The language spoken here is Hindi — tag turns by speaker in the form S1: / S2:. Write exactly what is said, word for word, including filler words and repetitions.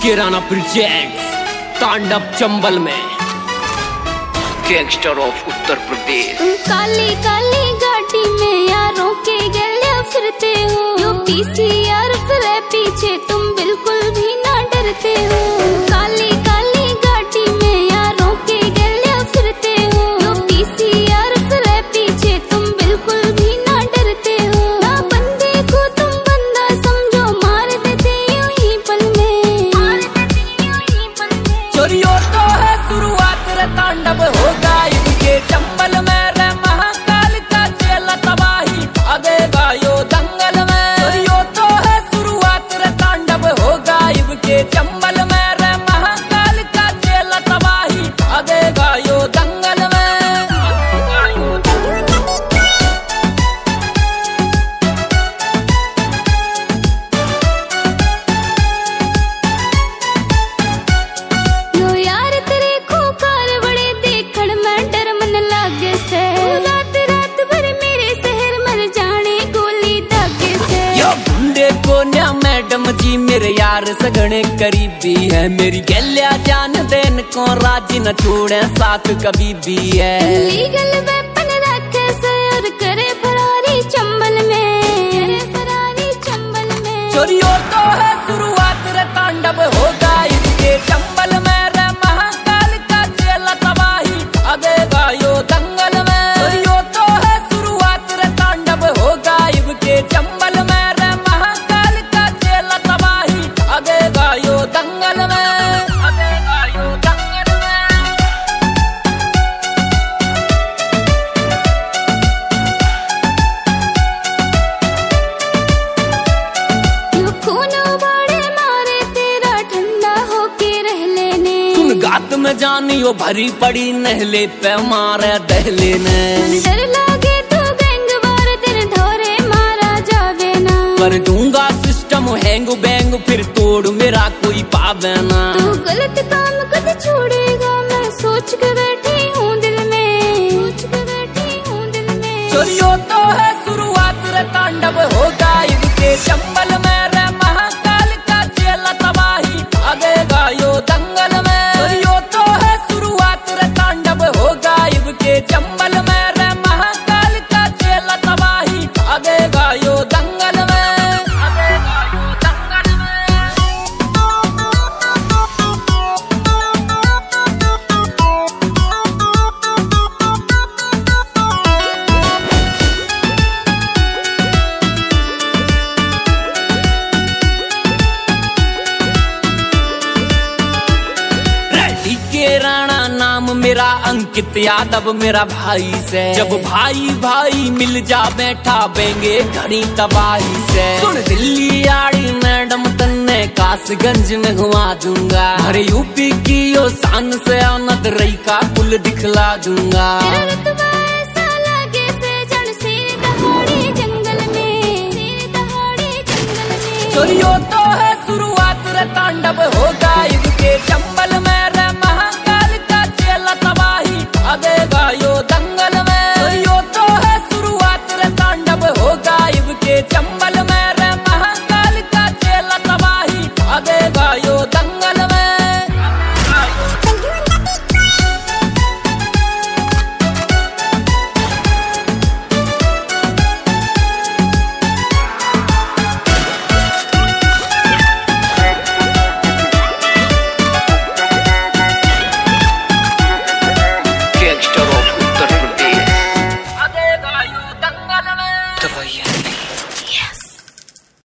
S1: डीके राणा प्रेजेंट्स तांडव चंबल में गैंगस्टर ऑफ उत्तर प्रदेश।
S2: काली काली गाड़ी में यारों के गले फिरते हो, यूपी सीआर फिरे पीछे तुम बिल्कुल भी ना डरते हो। काली काली गाड़ी में यारों के गले फिरते हो, यूपी सीआर फिरे पीछे तुम बिल्कुल भी ना डरते हो। ना बंदे को तुम बंदा समझो, मार देते यूं ही पल में, मार देते यूं ही पल में।
S3: चोरियों तो है शुरुआत रे तांडव होगा इनके चंबल में रे, महाकाल का चेला तबाही भागेगा यो दंगल में। चोरियों तो है शुरुआत रे तांडव होगा इनके चंबल में रे, महाकाल का चेला तबाही भागेगा यो दंगल में।
S2: यो यार तेरे खूंखार बड़े देखण में डर मन लागे से, रात रात भर मेरे शहर मर जाने गोली दागे से।
S3: यो गुंडे को न्या मैडम जी मेरे यार सगने करीबी है, मेरी गैल्या जान देन को राजी न छोड़े साथ कभी भी है।
S2: लीगल वेपन रखे से और करे फरारी चंबल में, करे फरारी चंबल में।
S3: चोरियों तो है शुरुआत रे तांडव होगा इनके चंबल में रे, महाकाल का चेला तबाही भागेगा यो दंगल में। चोरियों तो है शुरुआत रे तांडव होगा इनके चंबल में रे, महाकाल का चेला तबाही भागेगा यो दंगल में, भागेगा यो दंगल में।
S2: यो खून उबाले मारे तेरा ठंडा होके रह लेने,
S3: सुन गात में जानियो भरी पड़ी नहले पे मारे दहले ने।
S2: डर लागे तो गैंगवार तेरे ढोरे मारा जावे ना,
S3: कर दूंगा सिस्टम हैंग बैंग फिर तोड़ मेरा कोई पावे ना।
S2: तू गलत काम कद छोड़ेगा मैं सोच के बैठी हूँ दिल में, सोच के बैठी हूँ दिल में।
S3: चोरियों तो है शुरुआत रे तांडव होगा इनके चंबल में रे, महाकाल का चेला तबाही भागेगा यो दंगल में। चोरियों तो है शुरुआत रे तांडव होगा इनके चंबल में रे, महाकाल का चेला तबाही भागेगा यो दंगल में, भागेगा यो दंगल में। डीके राणा नाम मेरा, अंकित यादव मेरा भाई से। जब भाई भाई मिल जा बैठा बेंगे घड़ी तबाही से। सुन दिल्ली आड़ी मैडम तन्ने कासगंज में घुमा दूंगा, अरे यूपी की यो शान से आनंद रई का पुल दिखला दूंगा।
S2: तेरा रुतबा ऐसा लागे से जड़ शेर दहाड़े जंगल में, शेर दहाड़े जंगल में।
S3: चोरियों तो है शुरुआत रे तांडव होगा